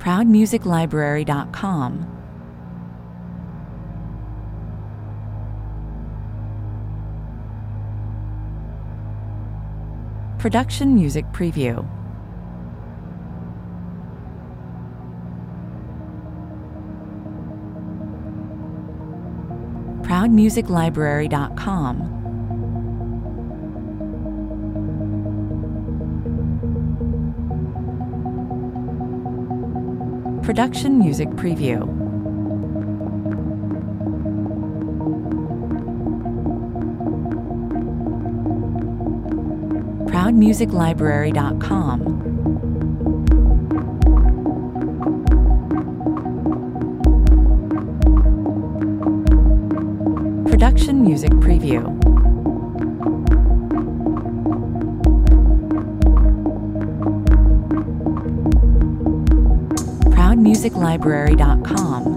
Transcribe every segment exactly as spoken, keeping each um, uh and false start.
proud music library dot com. Production Music Preview. proud music library dot com. Production Music Preview. proud music library dot com. Production Music Preview. proud music library dot com.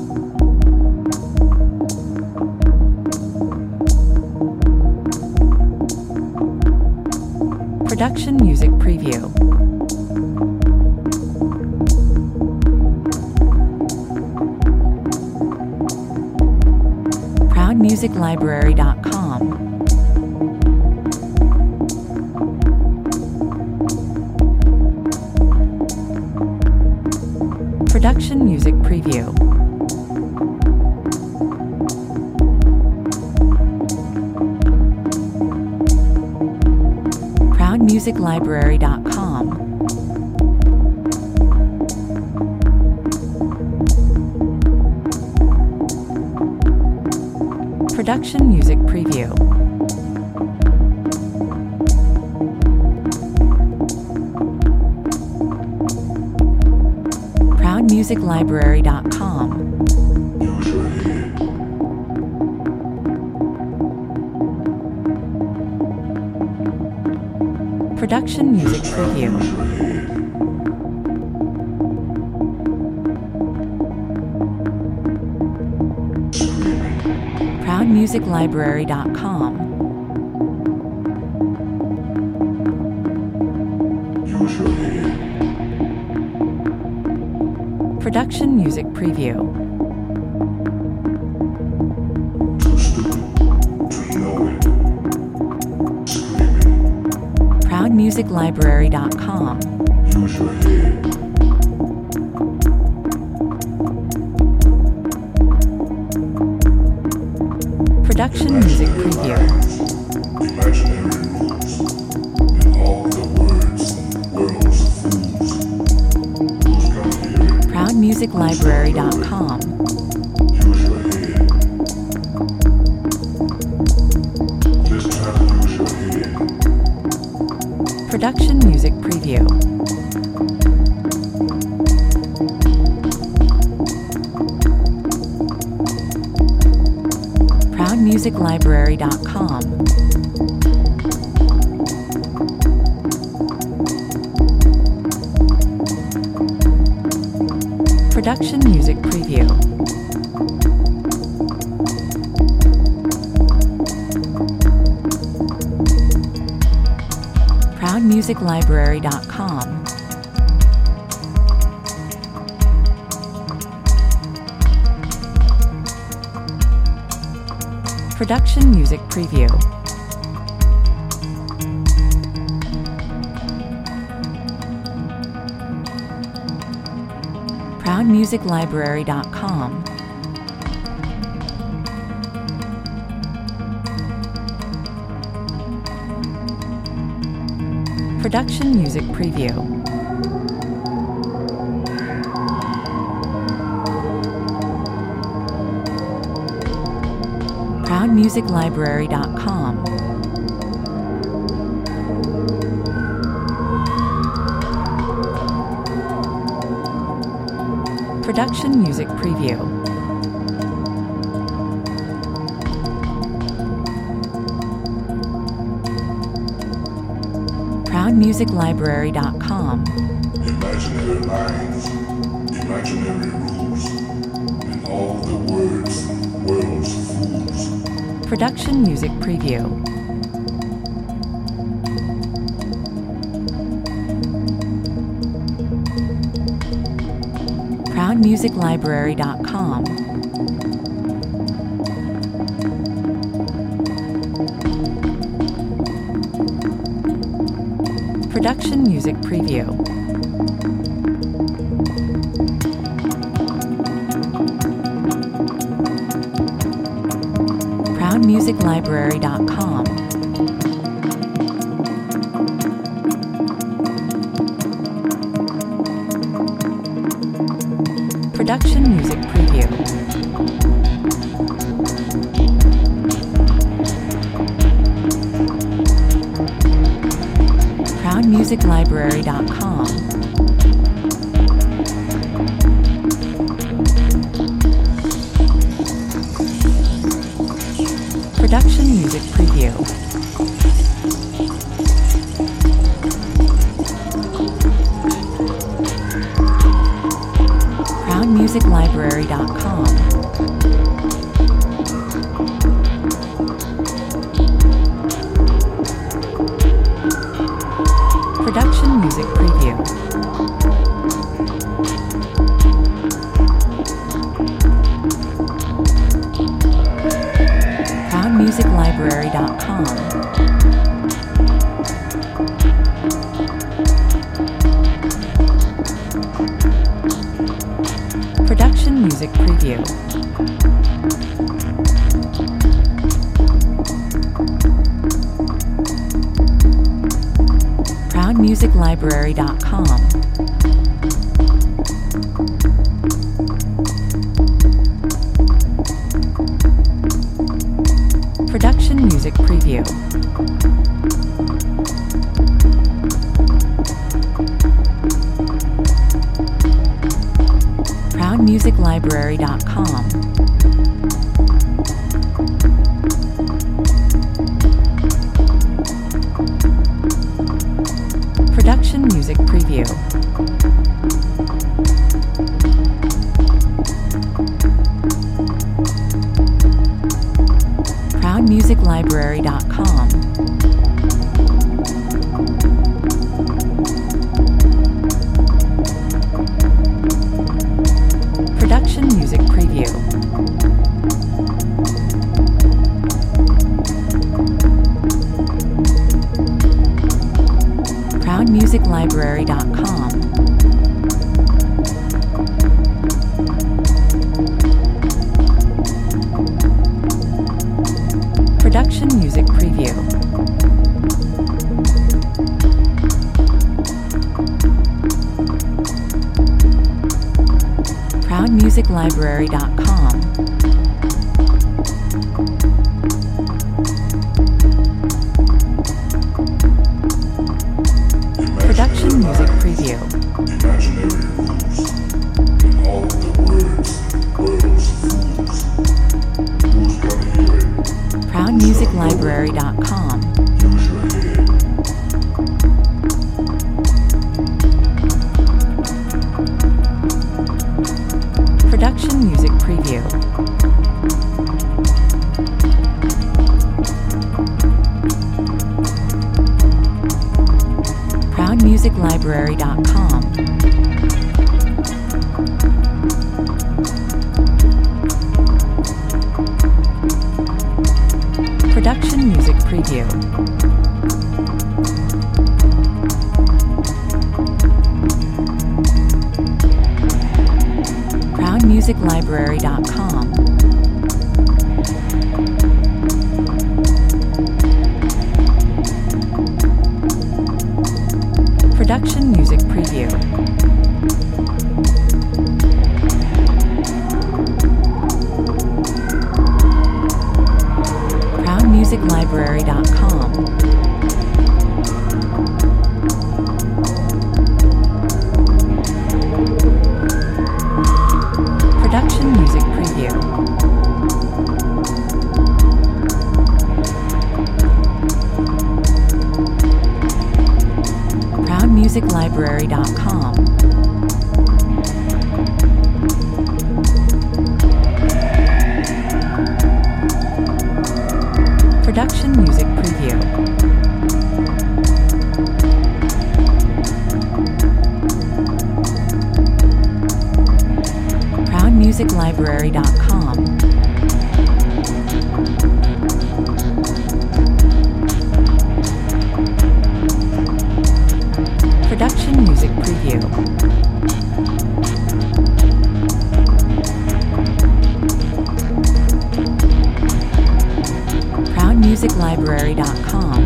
Production Music Preview. proud music library dot com. Production Music Preview. proud music library dot com. Production Music Preview. proud music library dot com. Production Music Preview. proud music library dot com. Production Music Preview. proud music library dot com. Production Music Preview. proud music library dot com. Production Music Preview. proud music library dot com. Production Music Preview. proud music library dot com. Production Music Preview. proud music library dot com. Production Music Preview. proud music library dot com. Production Music Preview. proud music library dot com. Imaginary lines, imaginary rules, and all the words, worlds, fools. Production Music Preview. proud music library dot com. Production Music Preview. proud music library dot com. Production Music Preview. proud music library dot com. Production Music Preview. proud music library dot com. Production Music Preview. proud music library dot com. Production Music Preview. proud music library dot com. Production Music Preview. proud music library dot com. Production Music Preview. proud music library dot com. Production Music Preview. proud music library dot com. Production Music Preview. proud music library dot com. Production Music Preview. Imaginary rules in all the words, worlds, fools. Who's gonna hear it? proud music library dot com. Use your head. Production Music Preview. proud music library dot com. Production Music Preview. proud music library dot com. Production Music Preview. proud music library dot com. Production Music Preview. proud music library dot com. Production Music Preview. music library dot com. Production Music Preview. proud music library dot com.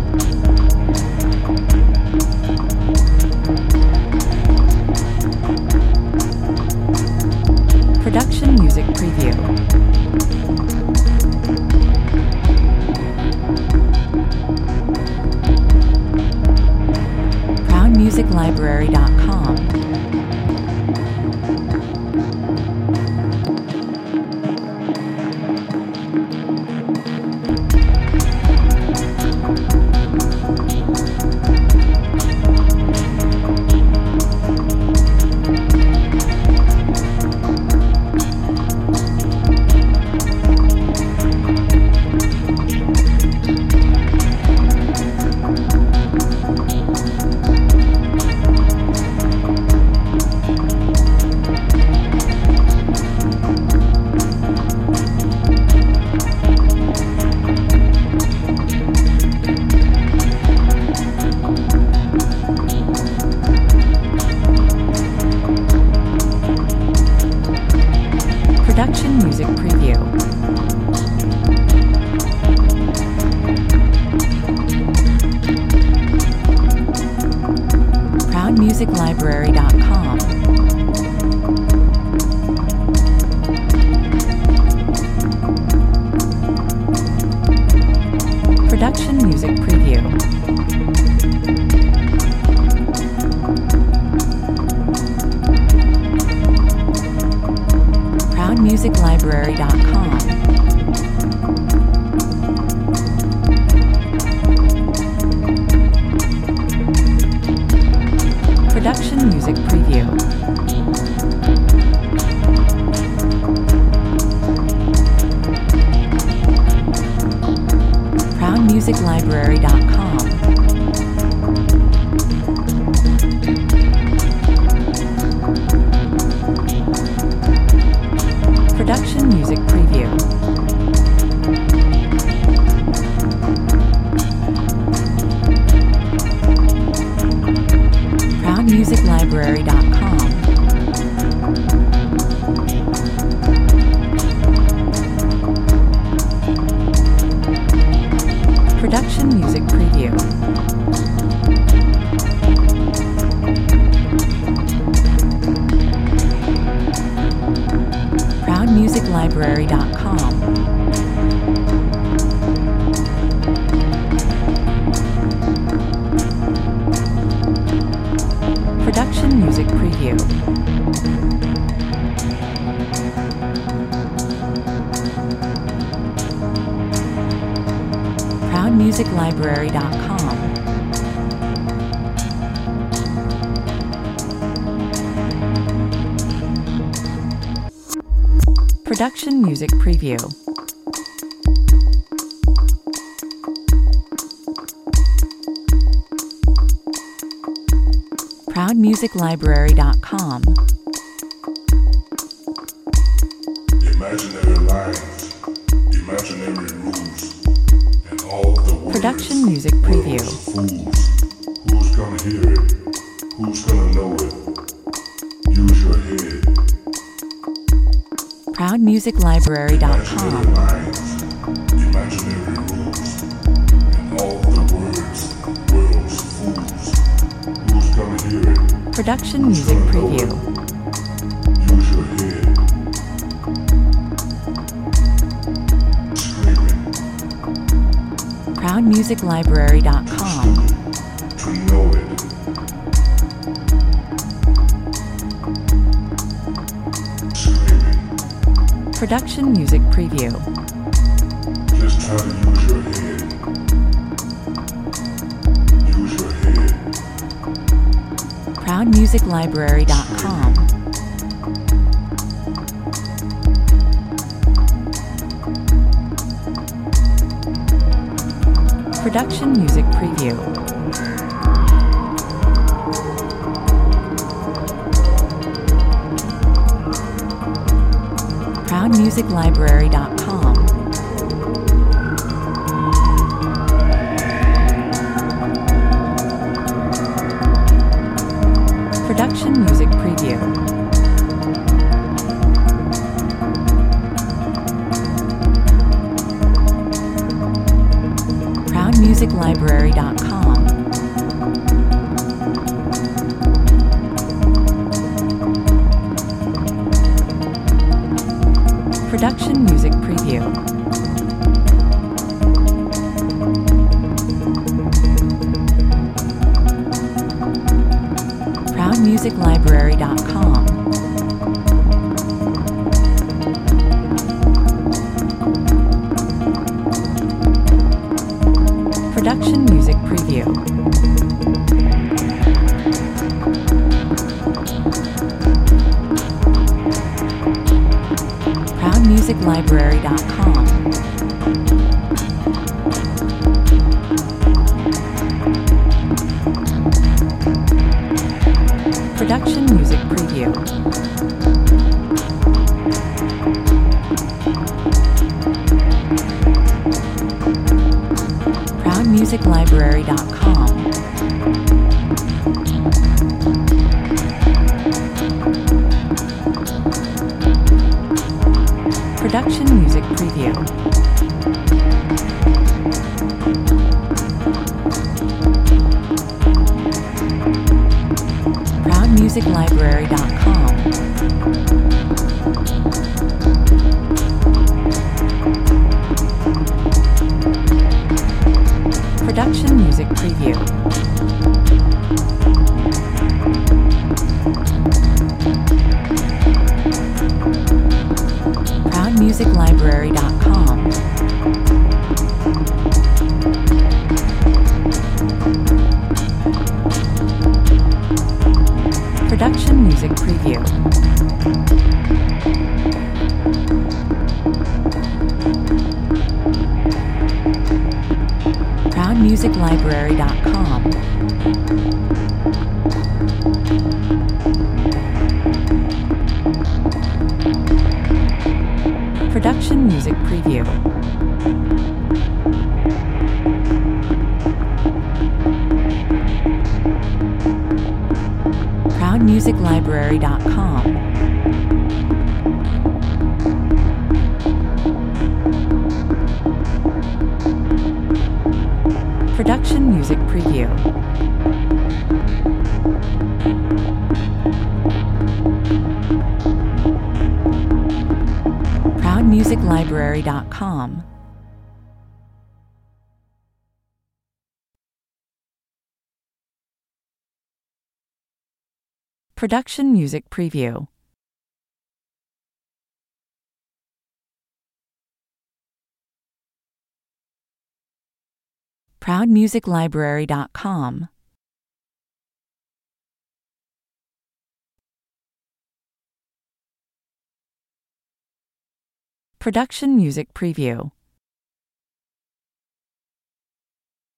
Production Music Preview. proud music library dot com. Production Music Preview. proud music library dot com. Production Music Preview. proud music library dot com. Production Music Preview. proud music library dot com. Production Music Preview. proud music library dot com. Production Music Preview. proud music library dot com. Production Music Preview. proud music library dot com. Production Music Preview. proud music library dot com. Imaginary lines, imaginary rules, and all the words. Production Music Preview. Fools. Who's gonna hear it? Who's gonna know it? Use your head. proud music library dot com. Imaginary lines, imaginary rules, and all the words, worlds, fools. Who's gonna hear it? Production Music Preview. Use your head. Screaming. proud music library dot com. To know it. Screaming. Production Music Preview. Just try to use your head. Use your head. proud music library dot com. Production Music Preview. music library dot com. Production Music Preview. proud music library dot com. Production Music Preview. proud music library dot com. Production Music Preview. proud music library dot com. Production Music Preview. proud music library dot com. Production Music Preview. proud music library dot com. Production Music Preview. proud music library dot com. Production Music Preview. proud music library dot com. Production Music Preview. proud music library dot com. Production Music Preview. proud music library dot com. Production Music Preview. proud music library dot com. Production Music Preview.